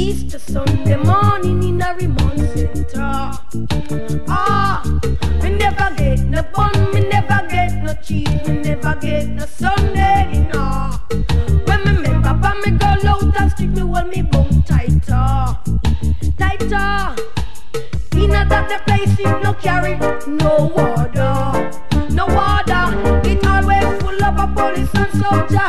Easter Sunday morning in a Remont Center. Me never get no bun, me never get no cheese, me never get no Sunday dinner. When me remember pa me girl out and street, me hold me bone tighter, tighter. Inna that the place it no carry no water, no water. It always full of a police and soldier.